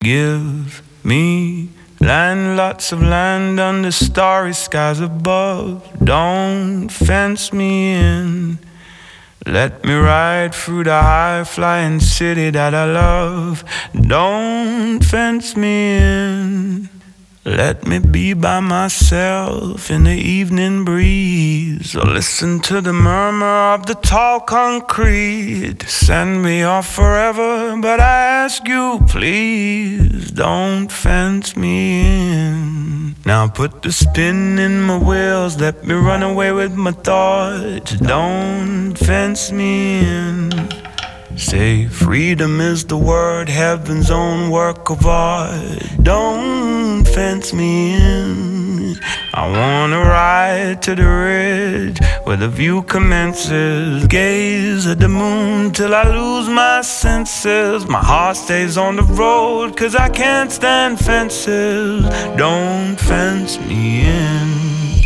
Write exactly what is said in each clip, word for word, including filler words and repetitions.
Give me land, lots of land under starry skies above. Don't fence me in. Let me ride through the high-flying city that I love. Don't fence me in. Let me be by myself in the evening breeze, or listen to the murmur of the tall concrete. Send me off forever, but I ask you, please, don't fence me in. Now put the spin in my wheels, let me run away with my thoughts. Don't fence me in. Say freedom is the word, heaven's own work of art. Don't fence me in. I wanna ride to the ridge where the view commences. Gaze at the moon till I lose my senses. My heart stays on the road cause I can't stand fences. Don't fence me in.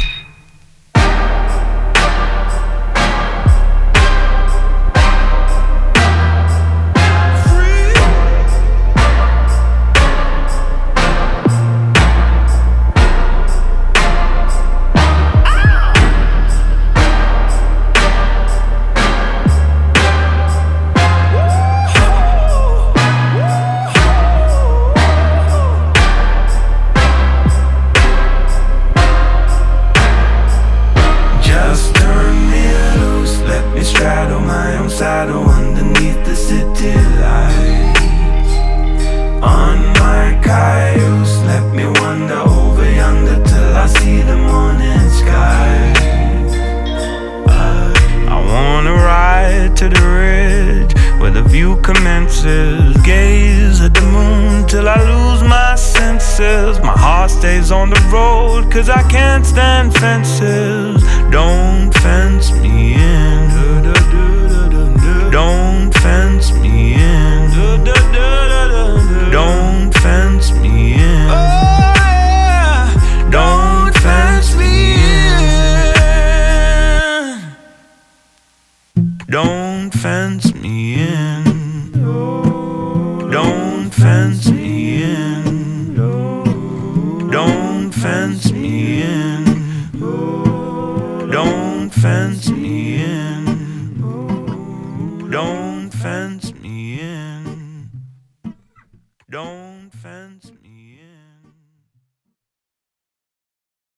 Straddle my own saddle underneath the city lights. On my cayuse, let me wander over yonder till I see the morning sky. uh, I wanna ride to the ridge where the view commences. Gaze at the moon till I lose my senses. My heart stays on the road cause I can't stand fences. Don't fence me in. Don't fence me in. Don't fence me in. Don't fence me in. Don't fence me in. Don't fence me in. Don't fence me in. Don't fence me in.